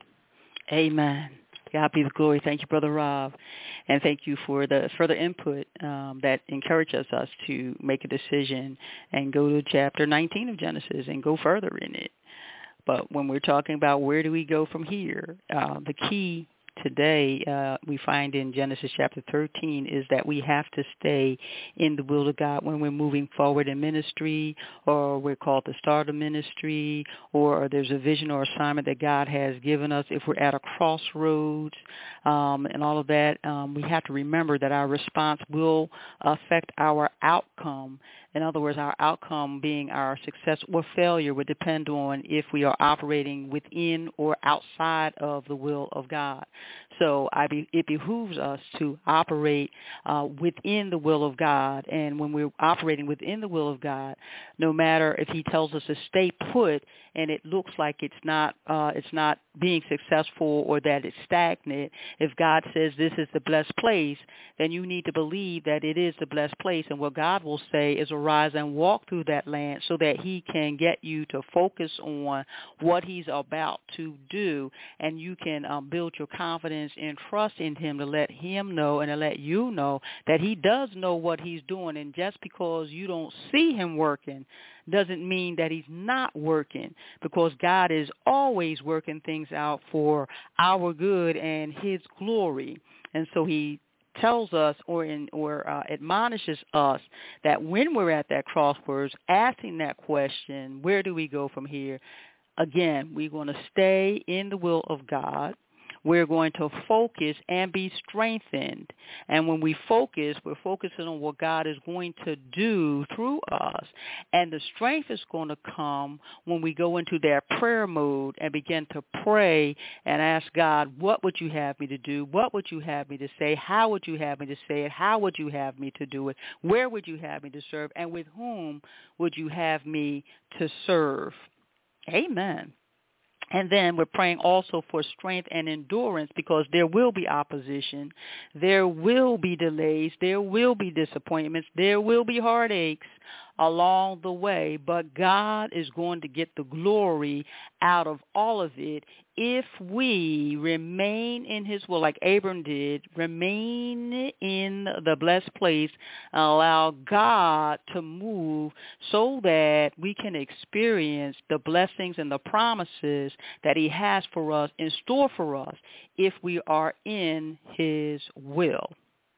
Amen. God be the glory. Thank you, Brother Rob, and thank you for the further input um, that encourages us to make a decision and go to chapter nineteen of Genesis and go further in it. But when we're talking about where do we go from here, uh, the key today uh, we find in Genesis chapter thirteen is that we have to stay in the will of God when we're moving forward in ministry, or we're called to start a ministry, or there's a vision or assignment that God has given us. If we're at a crossroads um, and all of that, um, we have to remember that our response will affect our outcome. In other words, our outcome being our success or failure would depend on if we are operating within or outside of the will of God. So I be, it behooves us to operate uh, within the will of God. And when we're operating within the will of God, no matter if he tells us to stay put and it looks like it's not uh, it's not being successful or that it's stagnant, if God says this is the blessed place, then you need to believe that it is the blessed place. And what God will say is arise and walk through that land so that he can get you to focus on what he's about to do, and you can um, build your confidence and trust in him to let him know and to let you know that he does know what he's doing. And just because you don't see him working doesn't mean that he's not working, because God is always working things out for our good and his glory. And so he tells us or in, or uh, admonishes us that when we're at that crossroads, asking that question, where do we go from here? Again, we're going to stay in the will of God. we're going to focus and be strengthened. And when we focus, we're focusing on what God is going to do through us. And the strength is going to come when we go into that prayer mode and begin to pray and ask God, what would you have me to do? What would you have me to say? How would you have me to say it? How would you have me to do it? Where would you have me to serve? And with whom would you have me to serve? Amen. And then we're praying also for strength and endurance, because there will be opposition. There will be delays. There will be disappointments. There will be heartaches along the way. But God is going to get the glory out of all of it if we remain in his will, like Abram did, remain in the blessed place, and allow God to move so that we can experience the blessings and the promises that he has for us, in store for us, if we are in his will.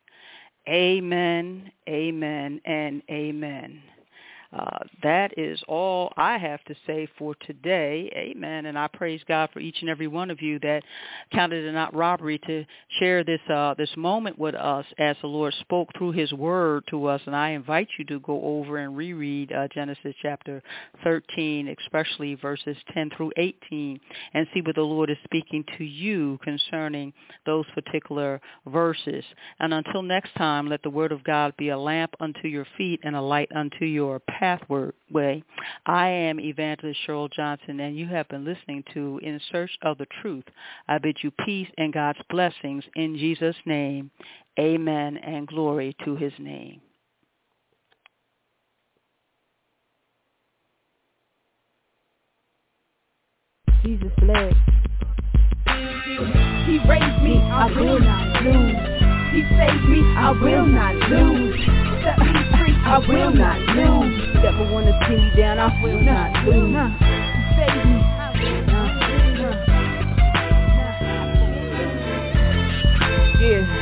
Amen, amen, and amen. Uh, that is all I have to say for today. Amen. And I praise God for each and every one of you that counted it not robbery to share this uh, this moment with us as the Lord spoke through his word to us. And I invite you to go over and reread uh, Genesis chapter thirteen, especially verses ten through eighteen, and see what the Lord is speaking to you concerning those particular verses. And until next time, let the word of God be a lamp unto your feet and a light unto your path. Pathway. I am Evangelist Cheryl Johnson, and you have been listening to In Search of the Truth. I bid you peace and God's blessings in Jesus' name. Amen, and glory to his name. Jesus bless. He raised me, I will not lose. He saved me, I will not lose. Set me free, I will not lose. Never wanna see me down, I will not lose. Save me, I will not. Yeah.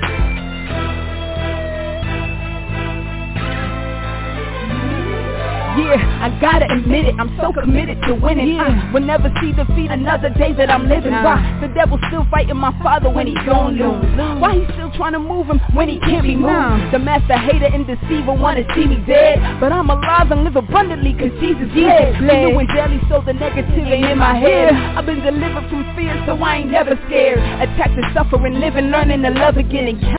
Yeah, I gotta admit it, I'm so committed to winning. I will never see defeat another day that I'm living. Why? The devil's still fighting my father when he gon' lose. Why he still trying to move him when he can't be moved? The master hater and deceiver wanna see me dead, but I'm alive and live abundantly cause Jesus bled. Renewing daily so the negativity in my head. I've been delivered from fear so I ain't never scared. Attacked and suffering, living, learning to love again, and